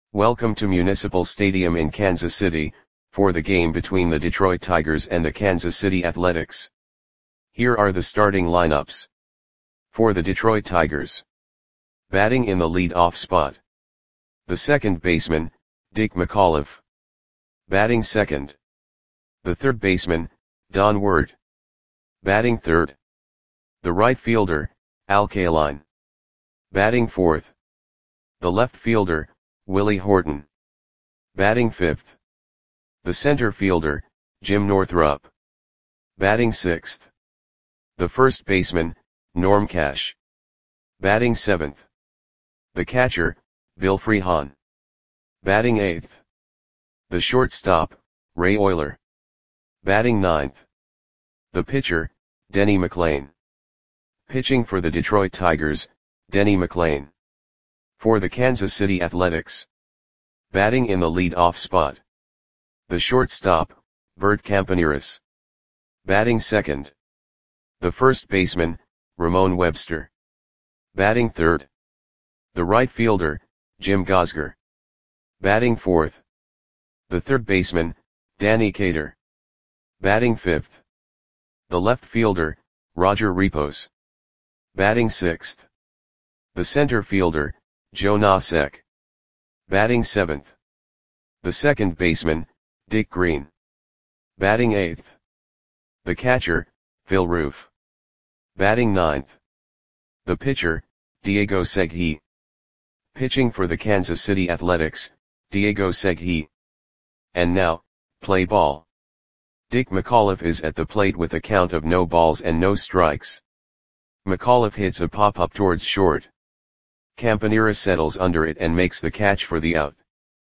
Welcome to Municipal Stadium in Kansas City, for the game between the Detroit Tigers and the Kansas City Athletics. Here are the starting lineups. For the Detroit Tigers. Batting in the lead-off spot. The second baseman, Dick McAuliffe. Batting second. The third baseman, Don Ward. Batting third. The right fielder, Al Kaline. Batting fourth. The left fielder, Willie Horton. Batting fifth. The center fielder, Jim Northrup. Batting sixth. The first baseman, Norm Cash. Batting seventh. The catcher, Bill Freehan. Batting eighth. The shortstop, Ray Oyler. Batting ninth. The pitcher, Denny McLain. Pitching for the Detroit Tigers, Denny McLain. For the Kansas City Athletics. Batting in the lead-off spot. The shortstop, Bert Campaneris. Batting second. The first baseman, Ramon Webster. Batting third. The right fielder, Jim Gosger. Batting fourth. The third baseman, Danny Cater. Batting fifth. The left fielder, Roger Repos. Batting sixth. The center fielder, Joe Nosek. Batting seventh. The second baseman, Dick Green. Batting eighth. The catcher, Phil Roof. Batting ninth. The pitcher, Diego Segui. Pitching for the Kansas City Athletics, Diego Segui. And now, play ball. Dick McAuliffe is at the plate with a count of no balls and no strikes. McAuliffe hits a pop-up towards short. Campaneris settles under it and makes the catch for the out.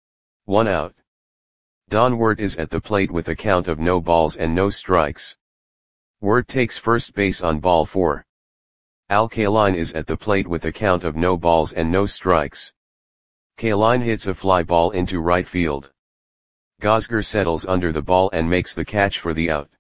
1 out. Don Ward is at the plate with a count of no balls and no strikes. Ward takes first base on ball 4. Al Kaline is at the plate with a count of no balls and no strikes. Kaline hits a fly ball into right field. Gosger settles under the ball and makes the catch for the out.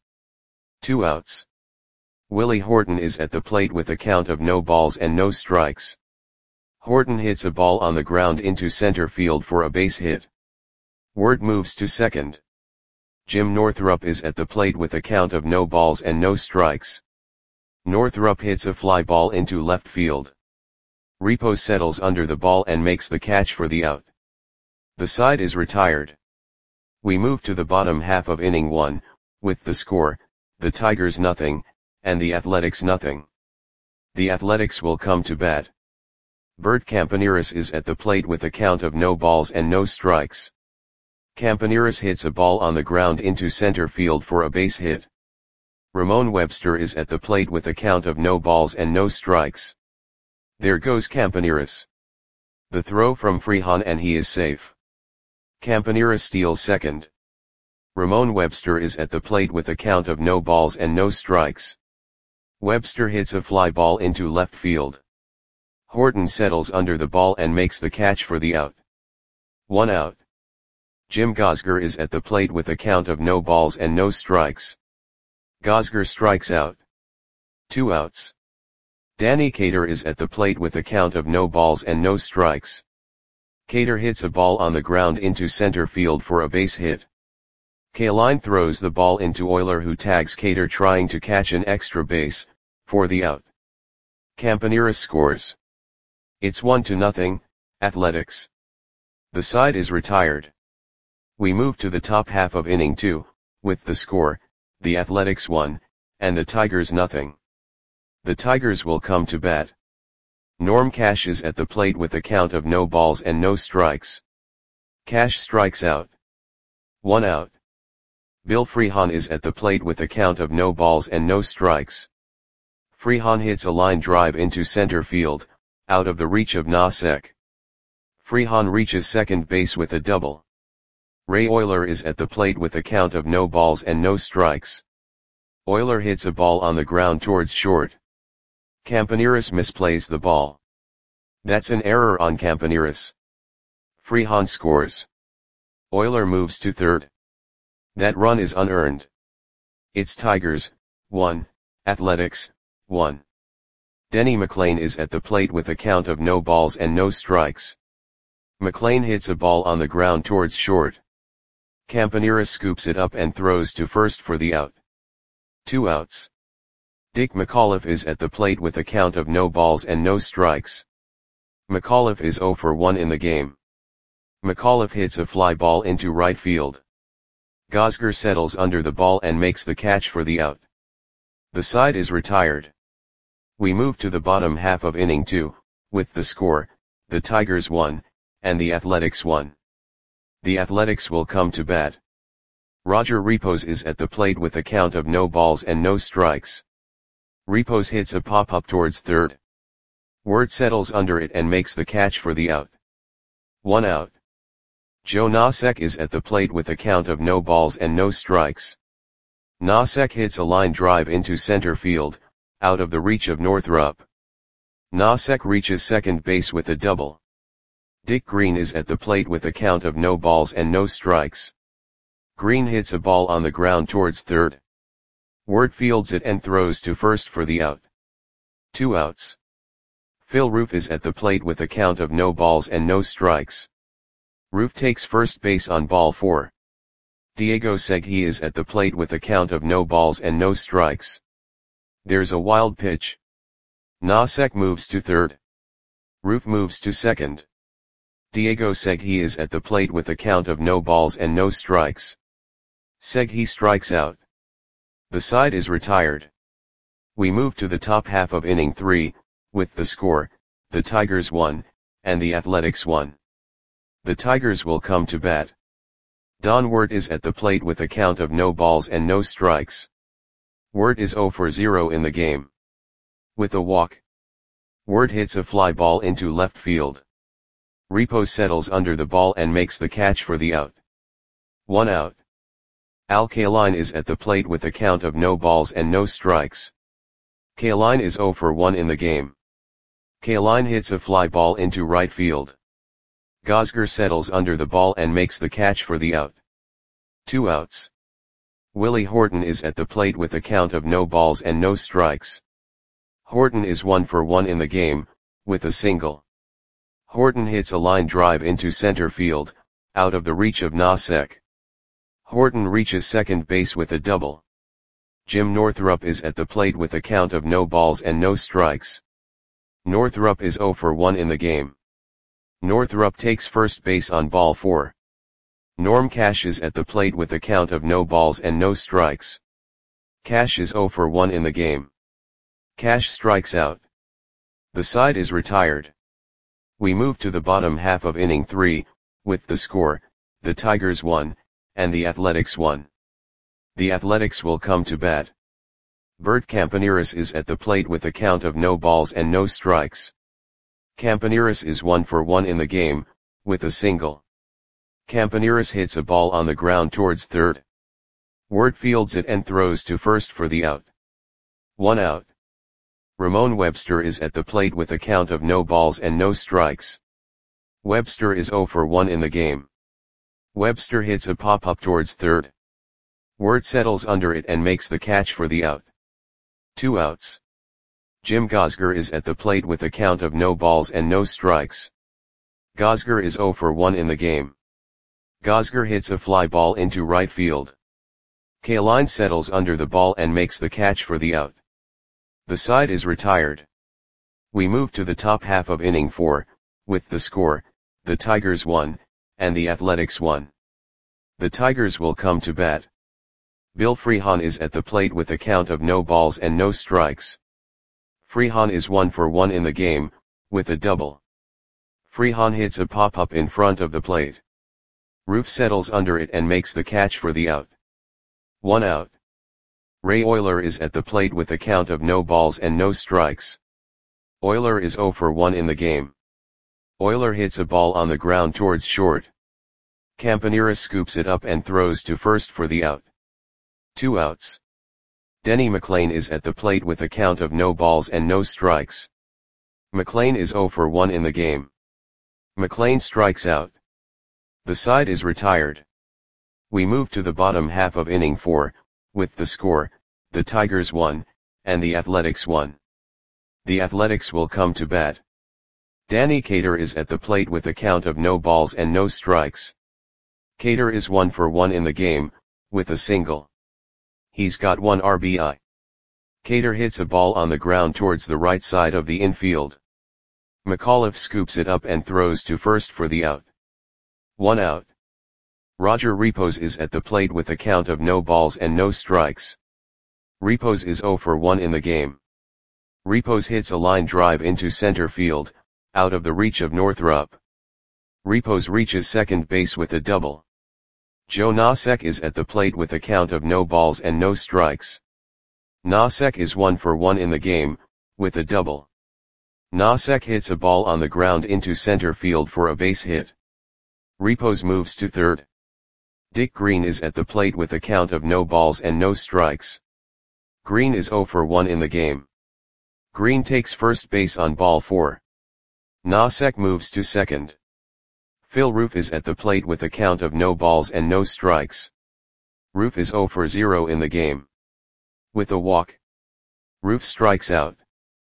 2 outs. Willie Horton is at the plate with a count of no balls and no strikes. Horton hits a ball on the ground into center field for a base hit. Ward moves to second. Jim Northrup is at the plate with a count of no balls and no strikes. Northrup hits a fly ball into left field. Repos settles under the ball and makes the catch for the out. The side is retired. We move to the bottom half of inning 1, with the score, the Tigers nothing, and the Athletics nothing. The Athletics will come to bat. Bert Campaneris is at the plate with a count of no balls and no strikes. Campaneris hits a ball on the ground into center field for a base hit. Ramon Webster is at the plate with a count of no balls and no strikes. There goes Campaneris. The throw from Freehan and he is safe. Campaneris steals second. Ramon Webster is at the plate with a count of no balls and no strikes. Webster hits a fly ball into left field. Horton settles under the ball and makes the catch for the out. 1 out. Jim Gosger is at the plate with a count of no balls and no strikes. Gosger strikes out. 2 outs. Danny Cater is at the plate with a count of no balls and no strikes. Cater hits a ball on the ground into center field for a base hit. Kaline throws the ball into Oyler, who tags Cater trying to catch an extra base, for the out. Campaneris scores. It's 1-0, Athletics. The side is retired. We move to the top half of inning 2, with the score, the Athletics 1, and the Tigers nothing. The Tigers will come to bat. Norm Cash is at the plate with a count of no balls and no strikes. Cash strikes out. 1 out. Bill Freehan is at the plate with a count of no balls and no strikes. Freehan hits a line drive into center field, out of the reach of Nosek. Freehan reaches second base with a double. Ray Oyler is at the plate with a count of no balls and no strikes. Oyler hits a ball on the ground towards short. Campaneris misplays the ball. That's an error on Campaneris. Freehan scores. Oyler moves to third. That run is unearned. It's Tigers, 1, Athletics, 1. Denny McLain is at the plate with a count of no balls and no strikes. McLean hits a ball on the ground towards short. Campaneris scoops it up and throws to first for the out. 2 outs. Dick McAuliffe is at the plate with a count of no balls and no strikes. McAuliffe is 0 for 1 in the game. McAuliffe hits a fly ball into right field. Gosger settles under the ball and makes the catch for the out. The side is retired. We move to the bottom half of inning 2, with the score, the Tigers 1, and the Athletics 1. The Athletics will come to bat. Roger Repos is at the plate with a count of no balls and no strikes. Repos hits a pop-up towards third. Word settles under it and makes the catch for the out. 1 out. Joe Nosek is at the plate with a count of no balls and no strikes. Nosek hits a line drive into center field, out of the reach of Northrup. Nosek reaches second base with a double. Dick Green is at the plate with a count of no balls and no strikes. Green hits a ball on the ground towards third. Word fields it and throws to first for the out. 2 outs. Phil Roof is at the plate with a count of no balls and no strikes. Roof takes first base on ball 4. Diego Segui is at the plate with a count of no balls and no strikes. There's a wild pitch. Nosek moves to third. Roof moves to second. Diego Segui is at the plate with a count of no balls and no strikes. Segui strikes out. The side is retired. We move to the top half of inning 3, with the score, the Tigers 1, and the Athletics 1. The Tigers will come to bat. Don Wirt is at the plate with a count of no balls and no strikes. Wirt is 0 for 0 in the game. With a walk. Wirt hits a fly ball into left field. Repos settles under the ball and makes the catch for the out. 1 out. Al Kaline is at the plate with a count of no balls and no strikes. Kaline is 0 for 1 in the game. Kaline hits a fly ball into right field. Gosger settles under the ball and makes the catch for the out. 2 outs. Willie Horton is at the plate with a count of no balls and no strikes. Horton is 1 for 1 in the game, with a single. Horton hits a line drive into center field, out of the reach of Nosek. Horton reaches second base with a double. Jim Northrup is at the plate with a count of no balls and no strikes. Northrup is 0 for 1 in the game. Northrup takes first base on ball 4. Norm Cash is at the plate with a count of no balls and no strikes. Cash is 0 for 1 in the game. Cash strikes out. The side is retired. We move to the bottom half of inning 3, with the score, the Tigers 1, and the Athletics 1. The Athletics will come to bat. Bert Campaneris is at the plate with a count of no balls and no strikes. Campaneris is 1 for 1 in the game, with a single. Campaneris hits a ball on the ground towards third. Wirt fields it and throws to first for the out. 1 out. Ramon Webster is at the plate with a count of no balls and no strikes. Webster is 0 for 1 in the game. Webster hits a pop-up towards third. Wirt settles under it and makes the catch for the out. 2 outs. Jim Gosger is at the plate with a count of no balls and no strikes. Gosger is 0 for 1 in the game. Gosger hits a fly ball into right field. Kaline settles under the ball and makes the catch for the out. The side is retired. We move to the top half of inning 4, with the score, the Tigers 1, and the Athletics 1. The Tigers will come to bat. Bill Freehan is at the plate with a count of no balls and no strikes. Freehan is 1 for 1 in the game, with a double. Freehan hits a pop-up in front of the plate. Roof settles under it and makes the catch for the out. 1 out. Ray Oyler is at the plate with a count of no balls and no strikes. Oyler is 0 for 1 in the game. Oyler hits a ball on the ground towards short. Campaneris scoops it up and throws to first for the out. 2 outs. Denny McLean is at the plate with a count of no balls and no strikes. McLean is 0 for 1 in the game. McLean strikes out. The side is retired. We move to the bottom half of inning 4, with the score, the Tigers 1, and the Athletics 1. The Athletics will come to bat. Danny Cater is at the plate with a count of no balls and no strikes. Cater is 1 for 1 in the game, with a single. He's got 1 RBI. Cater hits a ball on the ground towards the right side of the infield. McAuliffe scoops it up and throws to first for the out. 1 out. Roger Repos is at the plate with a count of no balls and no strikes. Repos is 0 for 1 in the game. Repos hits a line drive into center field, out of the reach of Northrup. Repos reaches second base with a double. Joe Nosek is at the plate with a count of no balls and no strikes. Nosek is 1 for 1 in the game, with a double. Nosek hits a ball on the ground into center field for a base hit. Repos moves to third. Dick Green is at the plate with a count of no balls and no strikes. Green is 0 for 1 in the game. Green takes first base on ball 4. Nosek moves to second. Phil Roof is at the plate with a count of no balls and no strikes. Roof is 0 for 0 in the game. With a walk, Roof strikes out.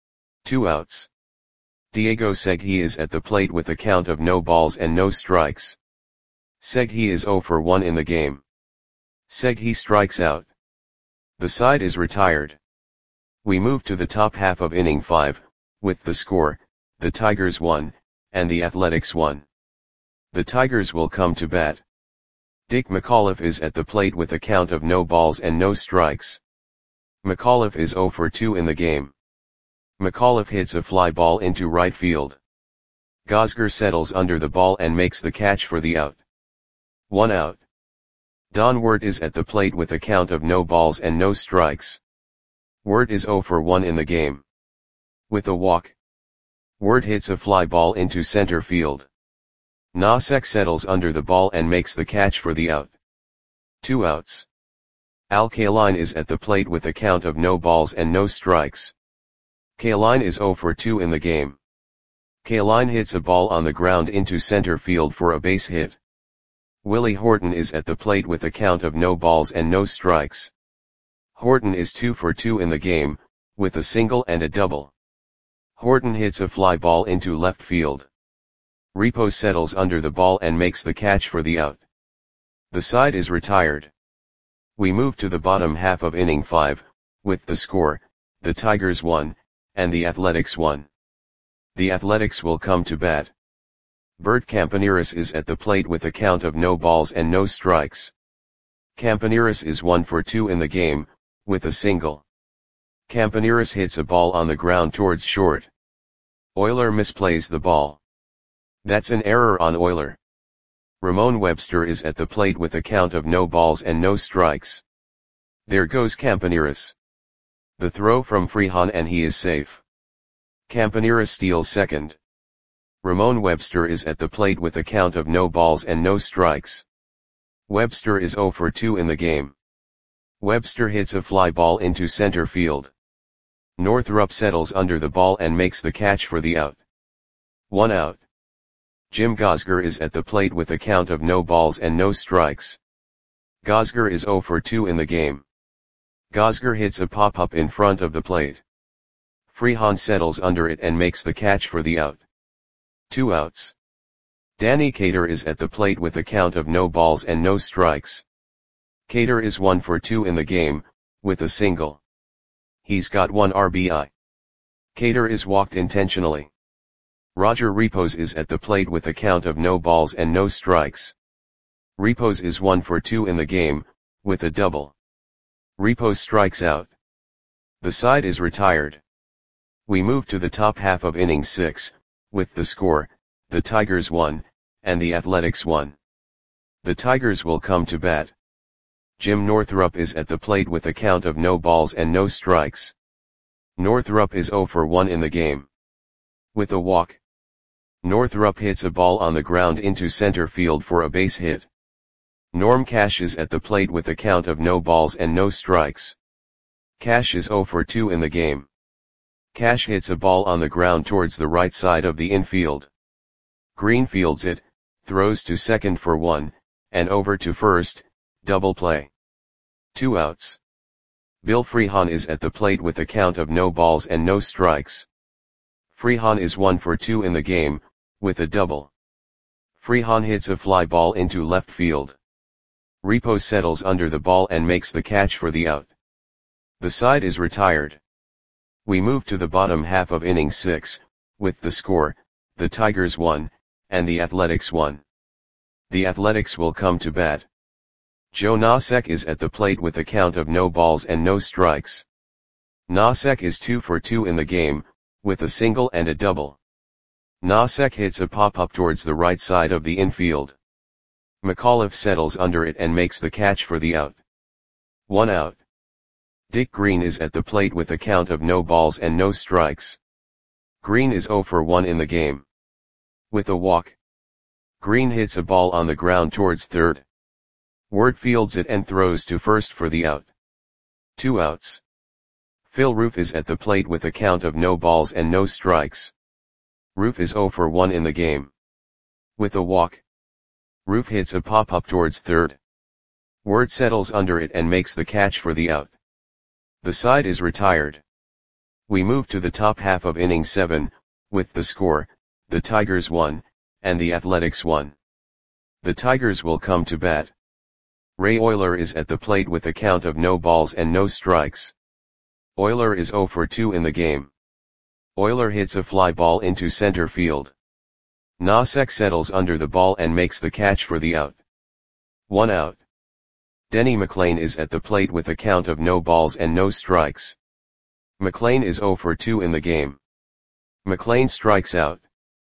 2 outs. Diego Segui is at the plate with a count of no balls and no strikes. Segui is 0 for 1 in the game. Segui strikes out. The side is retired. We move to the top half of inning 5, with the score, the Tigers 1, and the Athletics 1. The Tigers will come to bat. Dick McAuliffe is at the plate with a count of no balls and no strikes. McAuliffe is 0 for 2 in the game. McAuliffe hits a fly ball into right field. Gosger settles under the ball and makes the catch for the out. 1 out. Don Wirt is at the plate with a count of no balls and no strikes. Wirt is 0 for 1 in the game. With a walk, Wirt hits a fly ball into center field. Nosek settles under the ball and makes the catch for the out. 2 outs. Al Kaline is at the plate with a count of no balls and no strikes. Kaline is 0 for 2 in the game. Kaline hits a ball on the ground into center field for a base hit. Willie Horton is at the plate with a count of no balls and no strikes. Horton is 2 for 2 in the game, with a single and a double. Horton hits a fly ball into left field. Repos settles under the ball and makes the catch for the out. The side is retired. We move to the bottom half of inning 5, with the score, the Tigers 1, and the Athletics 1. The Athletics will come to bat. Bert Campaneris is at the plate with a count of no balls and no strikes. Campaneris is 1 for 2 in the game, with a single. Campaneris hits a ball on the ground towards short. Euler misplays the ball. That's an error on Euler. Ramon Webster is at the plate with a count of no balls and no strikes. There goes Campaneris. The throw from Freehan and he is safe. Campaneris steals second. Ramon Webster is at the plate with a count of no balls and no strikes. Webster is 0 for 2 in the game. Webster hits a fly ball into center field. Northrup settles under the ball and makes the catch for the out. 1 out. Jim Gosger is at the plate with a count of no balls and no strikes. Gosger is 0 for 2 in the game. Gosger hits a pop-up in front of the plate. Freehan settles under it and makes the catch for the out. 2 outs. Danny Cater is at the plate with a count of no balls and no strikes. Cater is 1 for 2 in the game, with a single. He's got 1 RBI. Cater is walked intentionally. Roger Repos is at the plate with a count of no balls and no strikes. Repos is 1 for 2 in the game, with a double. Repos strikes out. The side is retired. We move to the top half of inning 6, with the score, the Tigers 1, and the Athletics 1. The Tigers will come to bat. Jim Northrup is at the plate with a count of no balls and no strikes. Northrup is 0 for 1 in the game. With a walk, Northrup hits a ball on the ground into center field for a base hit. Norm Cash is at the plate with a count of no balls and no strikes. Cash is 0 for 2 in the game. Cash hits a ball on the ground towards the right side of the infield. Green fields it, throws to second for 1, and over to first, double play. 2 outs. Bill Freehan is at the plate with a count of no balls and no strikes. Freehan is 1 for 2 in the game, with a double. Freehan hits a fly ball into left field. Repo settles under the ball and makes the catch for the out. The side is retired. We move to the bottom half of inning 6, with the score, the Tigers 1, and the Athletics 1. The Athletics will come to bat. Joe Nosek is at the plate with a count of no balls and no strikes. Nosek is 2 for 2 in the game, with a single and a double. Nosek hits a pop-up towards the right side of the infield. McAuliffe settles under it and makes the catch for the out. 1 out. Dick Green is at the plate with a count of no balls and no strikes. Green is 0 for 1 in the game. With a walk. Green hits a ball on the ground towards third. Ward fields it and throws to first for the out. 2 outs. Phil Roof is at the plate with a count of no balls and no strikes. Roof is 0 for 1 in the game. With a walk. Roof hits a pop-up towards third. Ward settles under it and makes the catch for the out. The side is retired. We move to the top half of inning 7, with the score, the Tigers 1, and the Athletics 1. The Tigers will come to bat. Ray Oyler is at the plate with a count of no balls and no strikes. Oyler is 0 for 2 in the game. Oyler hits a fly ball into center field. Nosek settles under the ball and makes the catch for the out. 1 out. Denny McLain is at the plate with a count of no balls and no strikes. McLain is 0 for 2 in the game. McLain strikes out.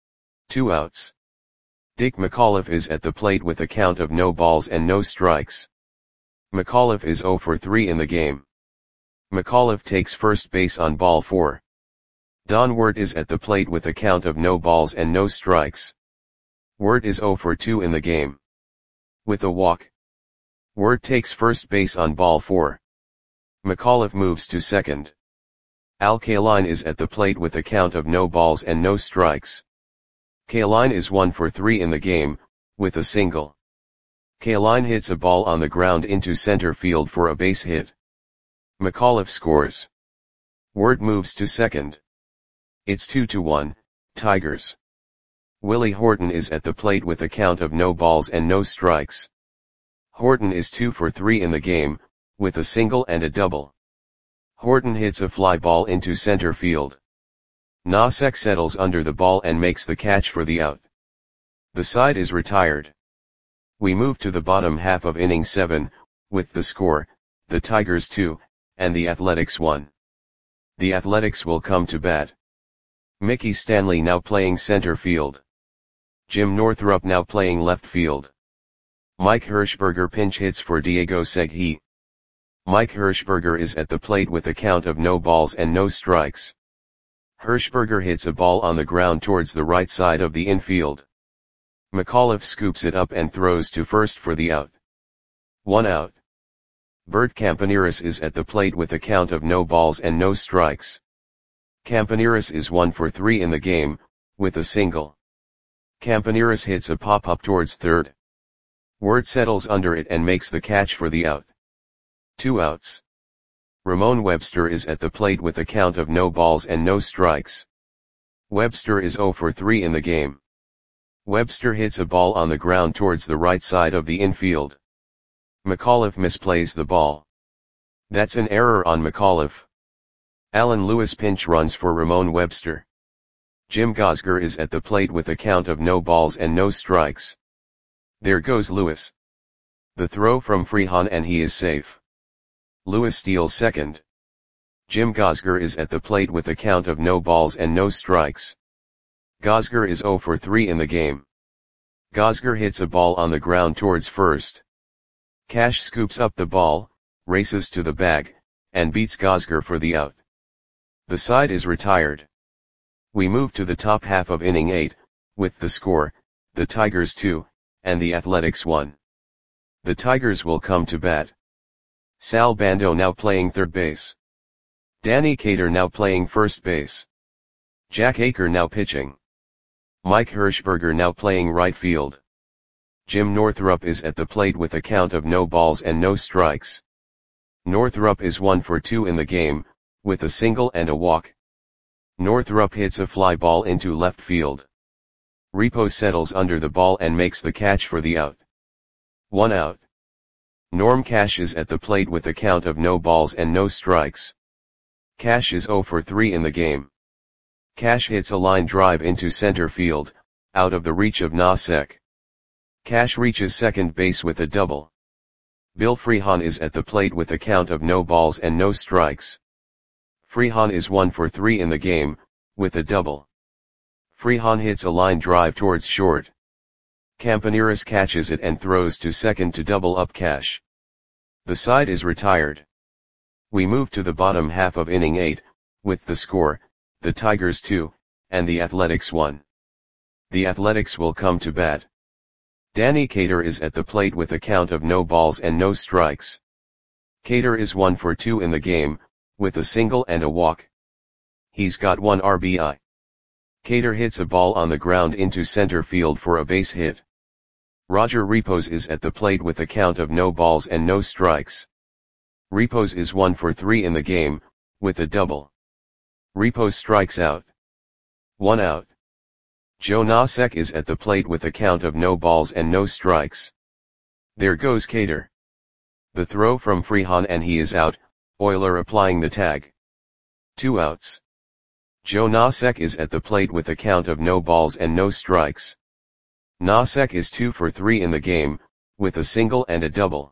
2 outs. Dick McAuliffe is at the plate with a count of no balls and no strikes. McAuliffe is 0 for 3 in the game. McAuliffe takes first base on ball 4. Don Wert is at the plate with a count of no balls and no strikes. Wert is 0 for 2 in the game. With a walk. Wert takes first base on ball 4. McAuliffe moves to second. Al Kaline is at the plate with a count of no balls and no strikes. Kaline is 1 for 3 in the game, with a single. Kaline hits a ball on the ground into center field for a base hit. McAuliffe scores. Wert moves to second. It's 2-1, Tigers. Willie Horton is at the plate with a count of no balls and no strikes. Horton is 2 for 3 in the game, with a single and a double. Horton hits a fly ball into center field. Nosek settles under the ball and makes the catch for the out. The side is retired. We move to the bottom half of inning 7, with the score, the Tigers 2, and the Athletics 1. The Athletics will come to bat. Mickey Stanley now playing center field. Jim Northrup now playing left field. Mike Hirschberger pinch hits for Diego Segui. Mike Hirschberger is at the plate with a count of no balls and no strikes. Hirschberger hits a ball on the ground towards the right side of the infield. McAuliffe scoops it up and throws to first for the out. 1 out. Bert Campaneris is at the plate with a count of no balls and no strikes. Campaneris is 1 for 3 in the game, with a single. Campaneris hits a pop-up towards third. Wert settles under it and makes the catch for the out. 2 outs. Ramon Webster is at the plate with a count of no balls and no strikes. Webster is 0 for 3 in the game. Webster hits a ball on the ground towards the right side of the infield. McAuliffe misplays the ball. That's an error on McAuliffe. Alan Lewis pinch runs for Ramon Webster. Jim Gosger is at the plate with a count of no balls and no strikes. There goes Lewis. The throw from Freehan and he is safe. Lewis steals second. Jim Gosger is at the plate with a count of no balls and no strikes. Gosger is 0 for 3 in the game. Gosger hits a ball on the ground towards first. Cash scoops up the ball, races to the bag, and beats Gosger for the out. The side is retired. We move to the top half of inning 8, with the score, the Tigers 2, and the Athletics 1. The Tigers will come to bat. Sal Bando now playing third base. Danny Cater now playing first base. Jack Aker now pitching. Mike Hirschberger now playing right field. Jim Northrup is at the plate with a count of no balls and no strikes. Northrup is 1 for 2 in the game, with a single and a walk. Northrup hits a fly ball into left field. Repos settles under the ball and makes the catch for the out. 1 out. Norm Cash is at the plate with a count of no balls and no strikes. Cash is 0 for 3 in the game. Cash hits a line drive into center field, out of the reach of Nosek. Cash reaches second base with a double. Bill Freehan is at the plate with a count of no balls and no strikes. Freehan is 1 for 3 in the game, with a double. Freehan hits a line drive towards short. Campaneris catches it and throws to second to double up Cash. The side is retired. We move to the bottom half of inning 8, with the score, the Tigers 2, and the Athletics 1. The Athletics will come to bat. Danny Cater is at the plate with a count of no balls and no strikes. Cater is 1 for 2 in the game, with a single and a walk. He's got 1 RBI. Cater hits a ball on the ground into center field for a base hit. Roger Repos is at the plate with a count of no balls and no strikes. Repos is 1 for 3 in the game, with a double. Repos strikes out. 1 out. Joe Nosek is at the plate with a count of no balls and no strikes. There goes Cater. The throw from Freehan and he is out, Euler applying the tag. 2 outs. Joe Nosek is at the plate with a count of no balls and no strikes. Nosek is 2 for 3 in the game, with a single and a double.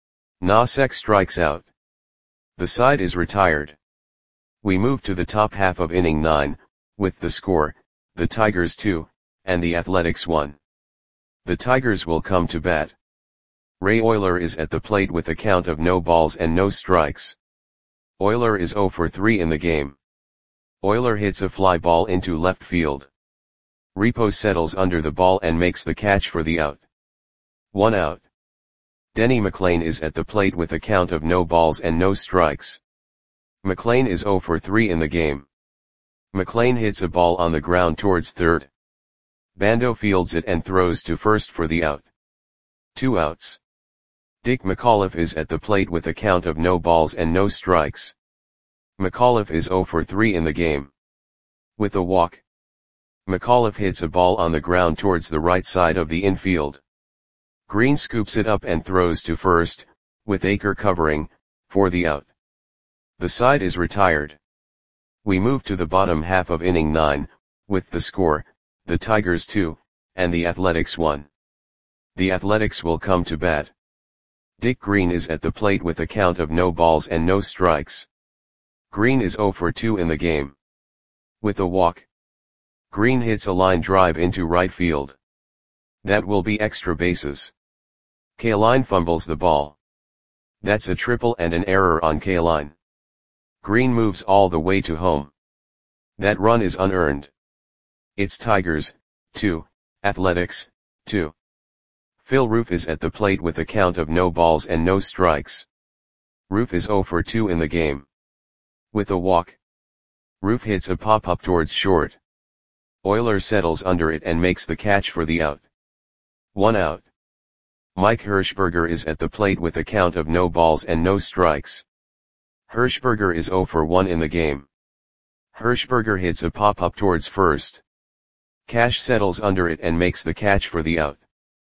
Nosek strikes out. The side is retired. We move to the top half of inning 9, with the score, the Tigers 2, and the Athletics 1. The Tigers will come to bat. Ray Euler is at the plate with a count of no balls and no strikes. Euler is 0 for 3 in the game. Euler hits a fly ball into left field. Repos settles under the ball and makes the catch for the out. 1 out. Denny McLain is at the plate with a count of no balls and no strikes. McLain is 0 for 3 in the game. McLain hits a ball on the ground towards third. Bando fields it and throws to first for the out. 2 outs. Dick McAuliffe is at the plate with a count of no balls and no strikes. McAuliffe is 0 for 3 in the game. With a walk. McAuliffe hits a ball on the ground towards the right side of the infield. Green scoops it up and throws to first, with Aker covering, for the out. The side is retired. We move to the bottom half of inning 9, with the score, the Tigers 2, and the Athletics 1. The Athletics will come to bat. Dick Green is at the plate with a count of no balls and no strikes. Green is 0 for 2 in the game. With a walk. Green hits a line drive into right field. That will be extra bases. Kaline fumbles the ball. That's a triple and an error on Kaline. Green moves all the way to home. That run is unearned. It's Tigers, 2, Athletics, 2. Phil Roof is at the plate with a count of no balls and no strikes. Roof is 0 for 2 in the game. With a walk. Roof hits a pop-up towards short. Euler settles under it and makes the catch for the out. 1 out. Mike Hirschberger is at the plate with a count of no balls and no strikes. Hirschberger is 0 for 1 in the game. Hirschberger hits a pop-up towards first. Cash settles under it and makes the catch for the out.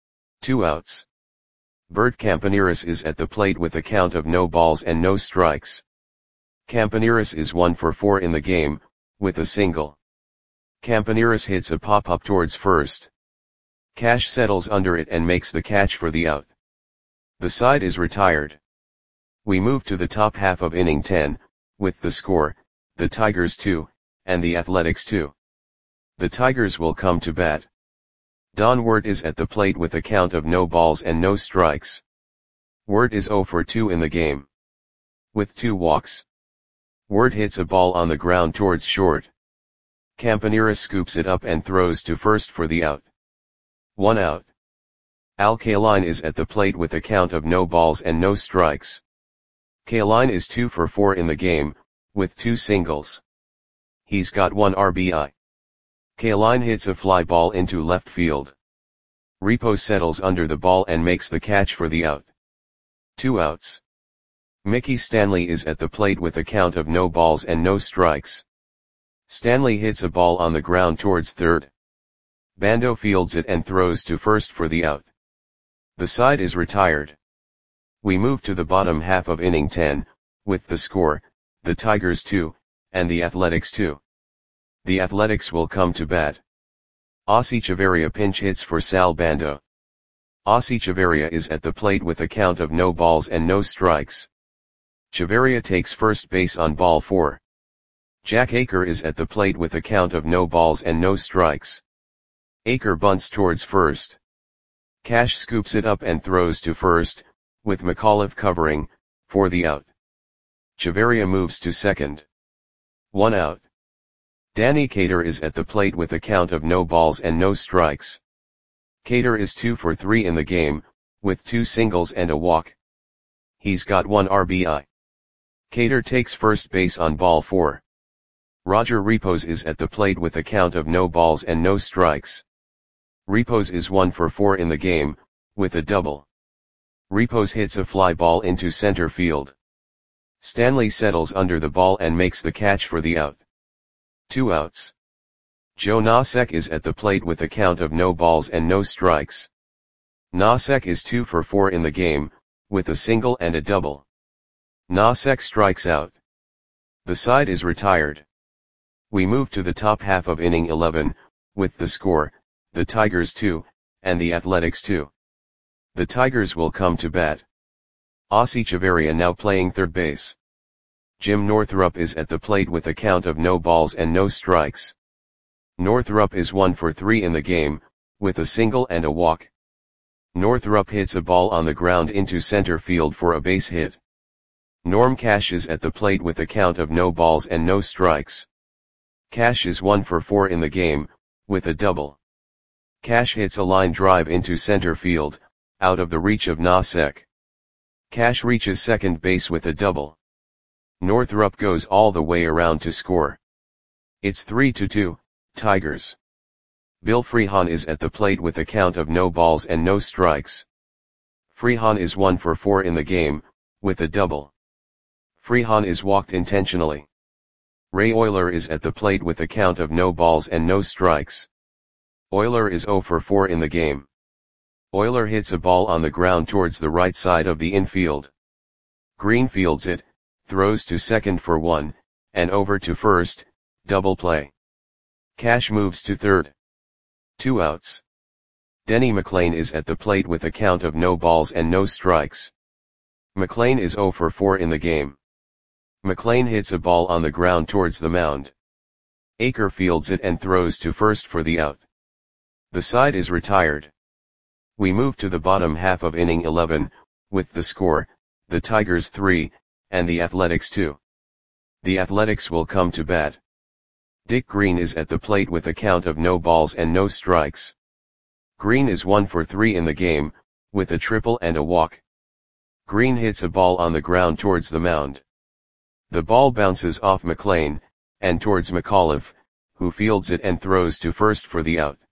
2 outs. Bert Campaneris is at the plate with a count of no balls and no strikes. Campaneris is 1 for 4 in the game, with a single. Campaneris hits a pop-up towards first. Cash settles under it and makes the catch for the out. The side is retired. We move to the top half of inning 10, with the score, the Tigers 2, and the Athletics 2. The Tigers will come to bat. Don Wirt is at the plate with a count of no balls and no strikes. Wirt is 0 for 2 in the game. With 2 walks. Wirt hits a ball on the ground towards short. Campaneris scoops it up and throws to first for the out. 1 out. Al Kaline is at the plate with a count of no balls and no strikes. Kaline is 2 for 4 in the game, with 2 singles. He's got 1 RBI. Kaline hits a fly ball into left field. Repos settles under the ball and makes the catch for the out. 2 outs. Mickey Stanley is at the plate with a count of no balls and no strikes. Stanley hits a ball on the ground towards third. Bando fields it and throws to first for the out. The side is retired. We move to the bottom half of inning 10, with the score, the Tigers 2, and the Athletics 2. The Athletics will come to bat. Ossie Chavarria pinch hits for Sal Bando. Ossie Chavarria is at the plate with a count of no balls and no strikes. Chavarria takes first base on ball 4. Jack Aker is at the plate with a count of no balls and no strikes. Aker bunts towards first. Cash scoops it up and throws to first, with McAuliffe covering, for the out. Chavarria moves to second. 1 out. Danny Cater is at the plate with a count of no balls and no strikes. Cater is 2 for 3 in the game, with 2 singles and a walk. He's got 1 RBI. Cater takes first base on ball 4. Roger Repos is at the plate with a count of no balls and no strikes. Repos is 1 for 4 in the game, with a double. Repos hits a fly ball into center field. Stanley settles under the ball and makes the catch for the out. 2 outs. Joe Nosek is at the plate with a count of no balls and no strikes. Nosek is 2 for 4 in the game, with a single and a double. Nosek strikes out. The side is retired. We move to the top half of inning 11, with the score, the Tigers 2, and the Athletics 2. The Tigers will come to bat. Ossie Chavarria now playing third base. Jim Northrup is at the plate with a count of no balls and no strikes. Northrup is 1 for 3 in the game, with a single and a walk. Northrup hits a ball on the ground into center field for a base hit. Norm Cash is at the plate with a count of no balls and no strikes. Cash is 1 for 4 in the game, with a double. Cash hits a line drive into center field, out of the reach of Nosek. Cash reaches second base with a double. Northrup goes all the way around to score. It's 3-2, Tigers. Bill Freehan is at the plate with a count of no balls and no strikes. Freehan is 1 for 4 in the game, with a double. Freehan is walked intentionally. Ray Oyler is at the plate with a count of no balls and no strikes. Oyler is 0 for 4 in the game. Oyler hits a ball on the ground towards the right side of the infield. Green fields it, throws to second for 1, and over to first, double play. Cash moves to third. 2 outs. Denny McLain is at the plate with a count of no balls and no strikes. McLain is 0 for 4 in the game. McLain hits a ball on the ground towards the mound. Aker fields it and throws to first for the out. The side is retired. We move to the bottom half of inning 11, with the score, the Tigers 3, and the Athletics 2. The Athletics will come to bat. Dick Green is at the plate with a count of no balls and no strikes. Green is 1 for 3 in the game, with a triple and a walk. Green hits a ball on the ground towards the mound. The ball bounces off McLain, and towards McAuliffe, who fields it and throws to first for the out.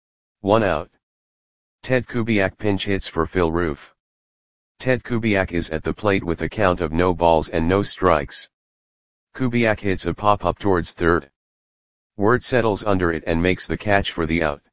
1 out. Ted Kubiak pinch hits for Phil Roof. Ted Kubiak is at the plate with a count of no balls and no strikes. Kubiak hits a pop-up towards third. Word settles under it and makes the catch for the out.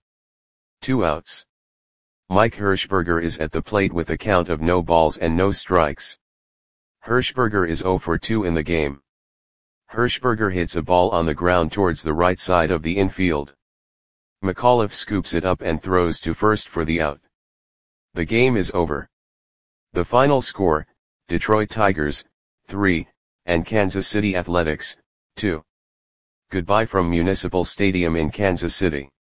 2 outs. Mike Hirschberger is at the plate with a count of no balls and no strikes. Hirschberger is 0 for 2 in the game. Hirschberger hits a ball on the ground towards the right side of the infield. McAuliffe scoops it up and throws to first for the out. The game is over. The final score, Detroit Tigers, 3, and Kansas City Athletics, 2. Goodbye from Municipal Stadium in Kansas City.